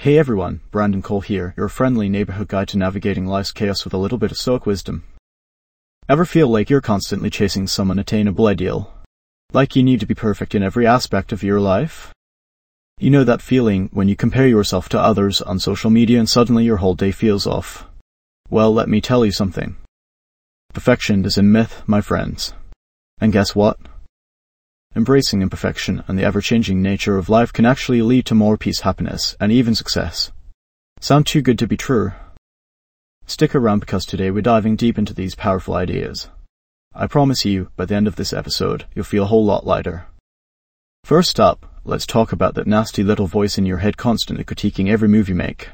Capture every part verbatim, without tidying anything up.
Hey everyone, Brandon Cole here, your friendly neighborhood guide to navigating life's chaos with a little bit of stoic wisdom. Ever feel like you're constantly chasing some unattainable ideal? Like you need to be perfect in every aspect of your life? You know that feeling when you compare yourself to others on social media and suddenly your whole day feels off? Well, let me tell you something. Perfection is a myth, my friends. And guess what? Embracing imperfection and the ever-changing nature of life can actually lead to more peace, happiness, and even success. Sound too good to be true? Stick around because today we're diving deep into these powerful ideas. I promise you, by the end of this episode, you'll feel a whole lot lighter. First up, let's talk about that nasty little voice in your head constantly critiquing every move you make.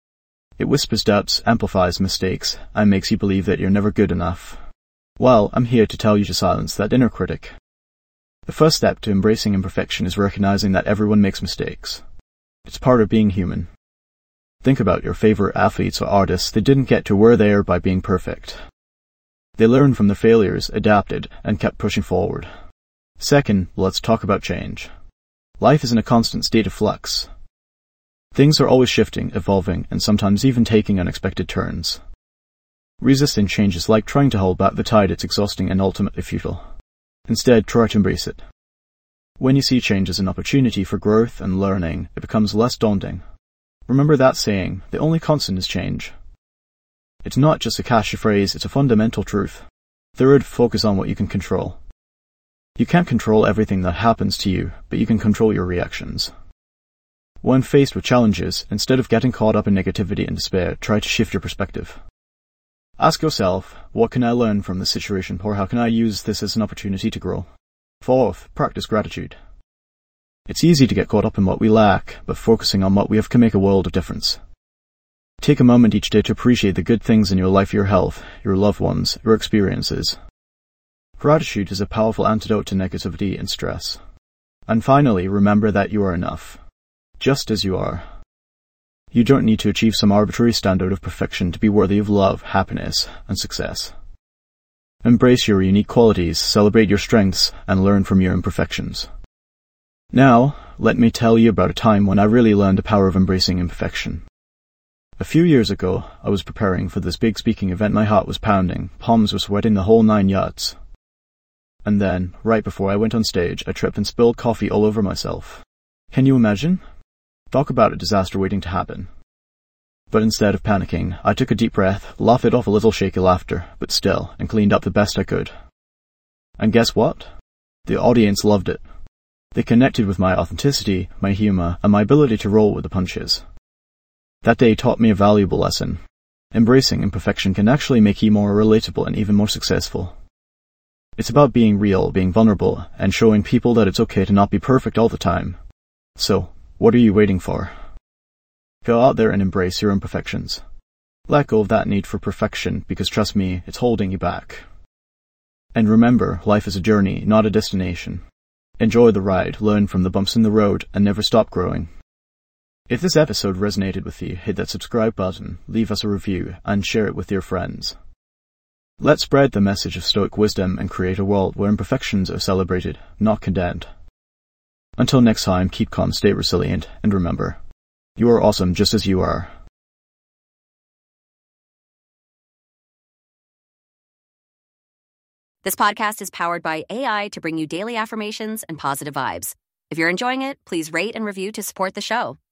It whispers doubts, amplifies mistakes, and makes you believe that you're never good enough. Well, I'm here to tell you to silence that inner critic. The first step to embracing imperfection is recognizing that everyone makes mistakes. It's part of being human. Think about your favorite athletes or artists. They didn't get to where they are by being perfect. They learned from their failures, adapted, and kept pushing forward. Second, let's talk about change. Life is in a constant state of flux. Things are always shifting, evolving, and sometimes even taking unexpected turns. Resisting change is like trying to hold back the tide. It's exhausting and ultimately futile. Instead, try to embrace it. When you see change as an opportunity for growth and learning, it becomes less daunting. Remember that saying, the only constant is change. It's not just a catchy phrase, it's a fundamental truth. Third, focus on what you can control. You can't control everything that happens to you, but you can control your reactions. When faced with challenges, instead of getting caught up in negativity and despair, try to shift your perspective. Ask yourself, what can I learn from this situation, or how can I use this as an opportunity to grow? Fourth, practice gratitude. It's easy to get caught up in what we lack, but focusing on what we have can make a world of difference. Take a moment each day to appreciate the good things in your life, your health, your loved ones, your experiences. Gratitude is a powerful antidote to negativity and stress. And finally, remember that you are enough, just as you are. You don't need to achieve some arbitrary standard of perfection to be worthy of love, happiness, and success. Embrace your unique qualities, celebrate your strengths, and learn from your imperfections. Now, let me tell you about a time when I really learned the power of embracing imperfection. A few years ago, I was preparing for this big speaking event. My heart was pounding, palms were sweating, the whole nine yards. And then, right before I went on stage, I tripped and spilled coffee all over myself. Can you imagine? Talk about a disaster waiting to happen. But instead of panicking, I took a deep breath, laughed it off a little shaky laughter, but still, and cleaned up the best I could. And guess what? The audience loved it. They connected with my authenticity, my humor, and my ability to roll with the punches. That day taught me a valuable lesson. Embracing imperfection can actually make you more relatable and even more successful. It's about being real, being vulnerable, and showing people that it's okay to not be perfect all the time. So, what are you waiting for? Go out there and embrace your imperfections. Let go of that need for perfection, because trust me, it's holding you back. And remember, life is a journey, not a destination. Enjoy the ride, learn from the bumps in the road, and never stop growing. If this episode resonated with you, hit that subscribe button, leave us a review, and share it with your friends. Let's spread the message of stoic wisdom and create a world where imperfections are celebrated, not condemned. Until next time, keep calm, stay resilient, and remember, you are awesome just as you are. This podcast is powered by A I to bring you daily affirmations and positive vibes. If you're enjoying it, please rate and review to support the show.